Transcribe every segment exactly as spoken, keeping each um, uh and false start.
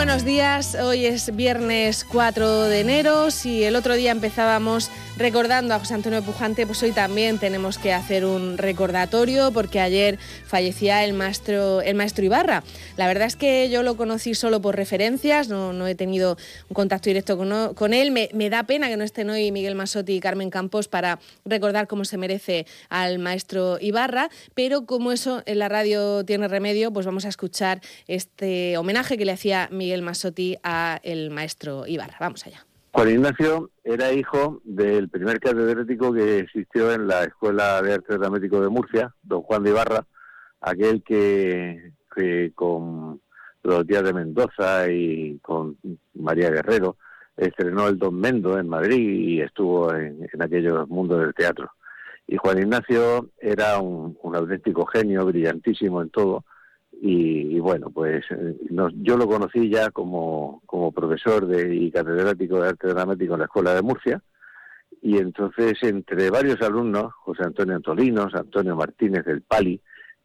buenos días. Hoy es viernes cuatro de enero. Si el otro día empezábamos recordando a José Antonio Pujante, pues hoy también tenemos que hacer un recordatorio porque ayer fallecía el maestro, el maestro Ibarra. La verdad es que yo lo conocí solo por referencias, no, no he tenido un contacto directo con, con él. Me, me da pena que no estén hoy Miguel Masotti y Carmen Campos para recordar cómo se merece al maestro Ibarra, pero como eso en la radio tiene remedio, pues vamos a escuchar este homenaje que le hacía Miguel Masotti a el maestro Ibarra. Vamos allá. Juan Ignacio era hijo del primer catedrático que existió en la Escuela de Arte Dramático de Murcia, don Juan de Ibarra, aquel que, que con los días de Mendoza y con María Guerrero estrenó el Don Mendo en Madrid y estuvo en, en aquellos mundos del teatro. Y Juan Ignacio era un, un auténtico genio, brillantísimo en todo. Y, y bueno, pues nos, yo lo conocí ya como, como profesor de, y catedrático de arte dramático en la Escuela de Murcia, y entonces entre varios alumnos, José Antonio Antolinos, Antonio Martínez del Pali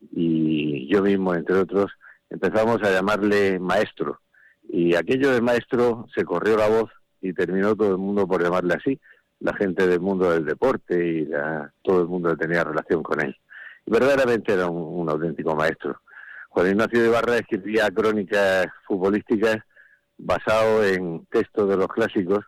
y yo mismo, entre otros, empezamos a llamarle maestro, y aquello de maestro se corrió la voz y terminó todo el mundo por llamarle así, la gente del mundo del deporte y la, todo el mundo que tenía relación con él. Y verdaderamente era un, un auténtico maestro. Juan Ignacio de Ibarra escribía crónicas futbolísticas basado en textos de los clásicos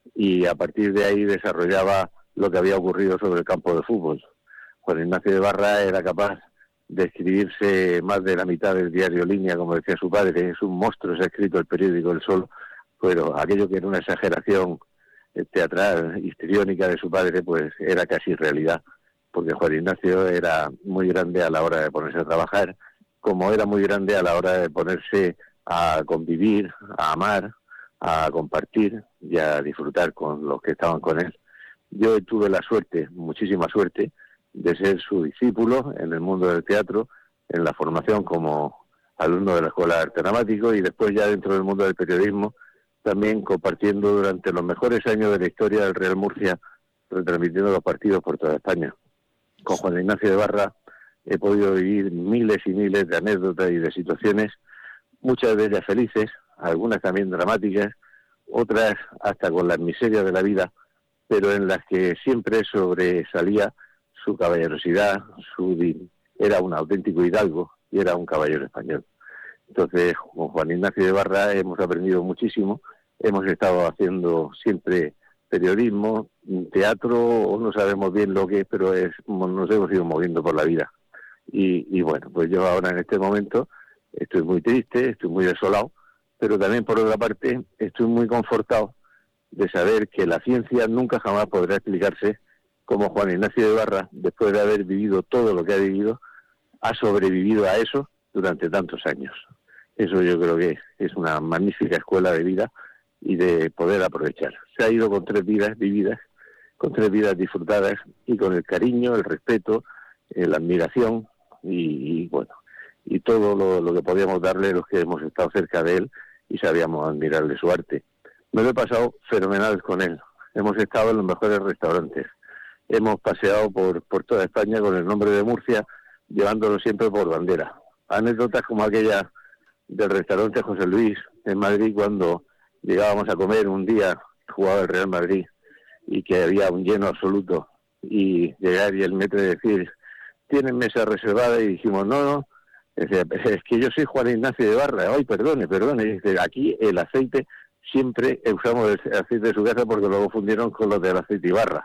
y a partir de ahí desarrollaba lo que había ocurrido sobre el campo de fútbol. Juan Ignacio de Ibarra era capaz de escribirse más de la mitad del diario Línea, como decía su padre. Es un monstruo, se ha escrito el periódico El Sol, pero aquello que era una exageración teatral, histriónica de su padre, pues era casi realidad, porque Juan Ignacio era muy grande a la hora de ponerse a trabajar, como era muy grande a la hora de ponerse a convivir, a amar, a compartir y a disfrutar con los que estaban con él. Yo tuve la suerte, muchísima suerte, de ser su discípulo en el mundo del teatro, en la formación como alumno de la Escuela de Arte Dramático y después ya dentro del mundo del periodismo, también compartiendo durante los mejores años de la historia del Real Murcia, retransmitiendo los partidos por toda España. Con Juan Ignacio de Ibarra he podido vivir miles y miles de anécdotas y de situaciones, muchas de ellas felices, algunas también dramáticas, otras hasta con las miserias de la vida, pero en las que siempre sobresalía su caballerosidad, su era un auténtico hidalgo y era un caballero español. Entonces, con Juan Ignacio de Ibarra hemos aprendido muchísimo, hemos estado haciendo siempre periodismo, teatro, no sabemos bien lo que es, pero es, nos hemos ido moviendo por la vida. Y, y bueno, pues yo ahora en este momento estoy muy triste, estoy muy desolado, pero también por otra parte estoy muy confortado de saber que la ciencia nunca jamás podrá explicarse cómo Juan Ignacio de Ibarra, después de haber vivido todo lo que ha vivido, ha sobrevivido a eso durante tantos años. Eso yo creo que es una magnífica escuela de vida y de poder aprovechar. Se ha ido con tres vidas vividas, con tres vidas disfrutadas y con el cariño, el respeto, eh, la admiración y, y bueno, y todo lo, lo que podíamos darle los que hemos estado cerca de él y sabíamos admirarle su arte. Me lo he pasado fenomenal con él. Hemos estado en los mejores restaurantes. Hemos paseado por, por toda España con el nombre de Murcia, llevándolo siempre por bandera. Anécdotas como aquella del restaurante José Luis en Madrid, cuando llegábamos a comer un día, jugaba el Real Madrid, y que había un lleno absoluto, y llegar y el metro decir, ¿tienen mesa reservada? Y dijimos, no, no, es que yo soy Juan Ignacio de Ibarra, ay, perdone, perdone, y dice, aquí el aceite, siempre usamos el aceite de su casa porque lo confundieron con los del aceite Ibarra.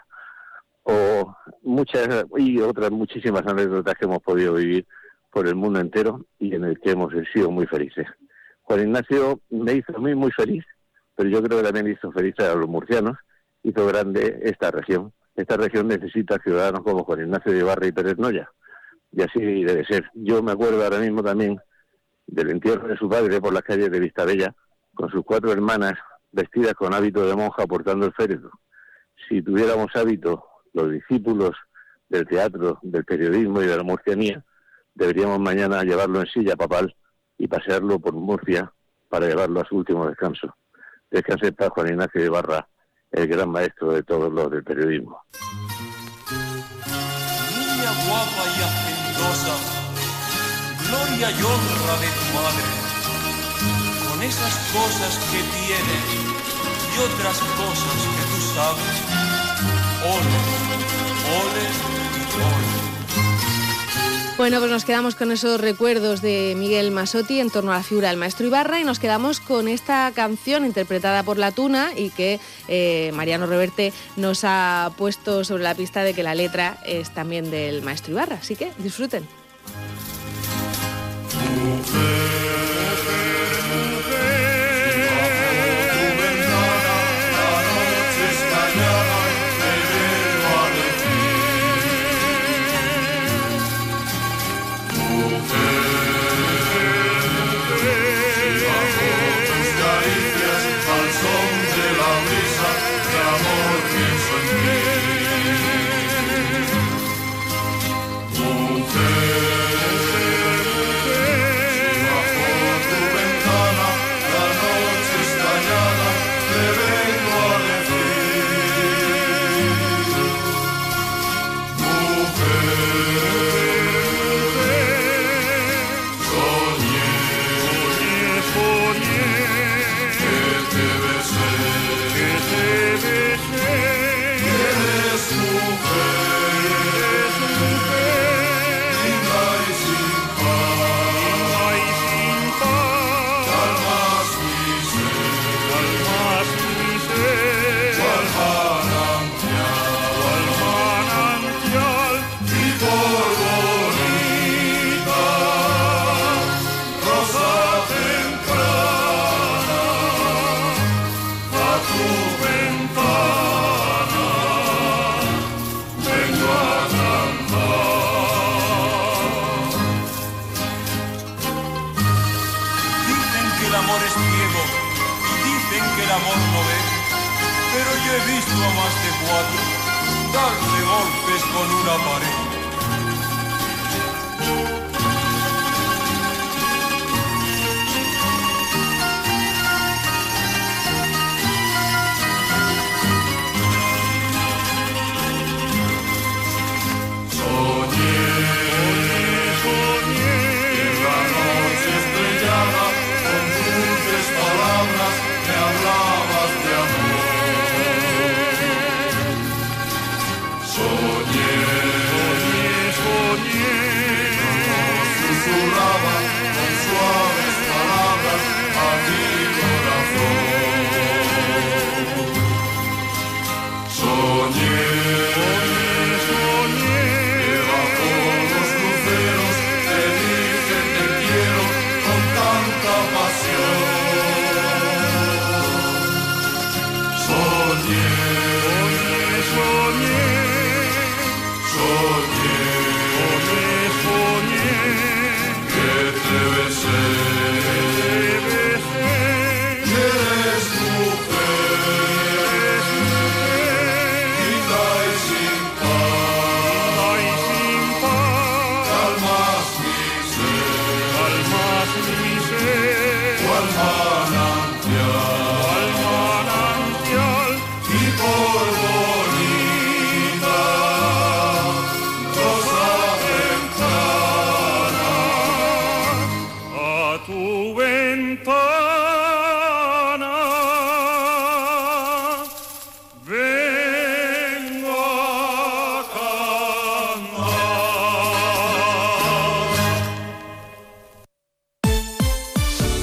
O muchas, y otras muchísimas anécdotas que hemos podido vivir por el mundo entero y en el que hemos sido muy felices. Juan Ignacio me hizo a mí muy feliz, pero yo creo que también hizo feliz a los murcianos, hizo grande esta región. Esta región necesita ciudadanos como Juan Ignacio de Ibarra y Pérez Noya, y así debe ser. Yo me acuerdo ahora mismo también del entierro de su padre por las calles de Vistabella, con sus cuatro hermanas vestidas con hábito de monja portando el féretro. Si tuviéramos hábito, los discípulos del teatro, del periodismo y de la murcianía, deberíamos mañana llevarlo en silla papal y pasearlo por Murcia para llevarlo a su último descanso. Descanse en paz, Juan Ignacio de Ibarra, el gran maestro de todos los del periodismo. Niña guapa y hacendosa, gloria y honra de tu madre, con esas cosas que tienes y otras cosas que tú sabes. Ole, ole y ole. Bueno, pues nos quedamos con esos recuerdos de Miguel Masotti en torno a la figura del maestro Ibarra y nos quedamos con esta canción interpretada por La Tuna y que eh, Mariano Reverte nos ha puesto sobre la pista de que la letra es también del maestro Ibarra. Así que disfruten. Darle golpes con una pared. Soñé, soñé, en la noche estrellada, con dulces palabras me hablabas de amor. Soñé, soñé, soñé, nos susurraba con suaves palabras a mi corazón. Soñé, soñé, soñé, que bajo los luceros te dije te quiero con tanta pasión. Soñé, soñé, soñé. Soñé, soñé, que te besé, te besé, que eres mujer, vida y sin paz, y sin paz, calmas mi ser, calmas mi ser, cual manantial, cual manantial, y por bonita rosa ventana, a tu ventana vengo a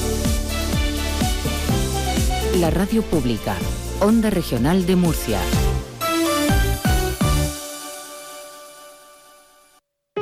cantar. La radio pública, Onda Regional de Murcia.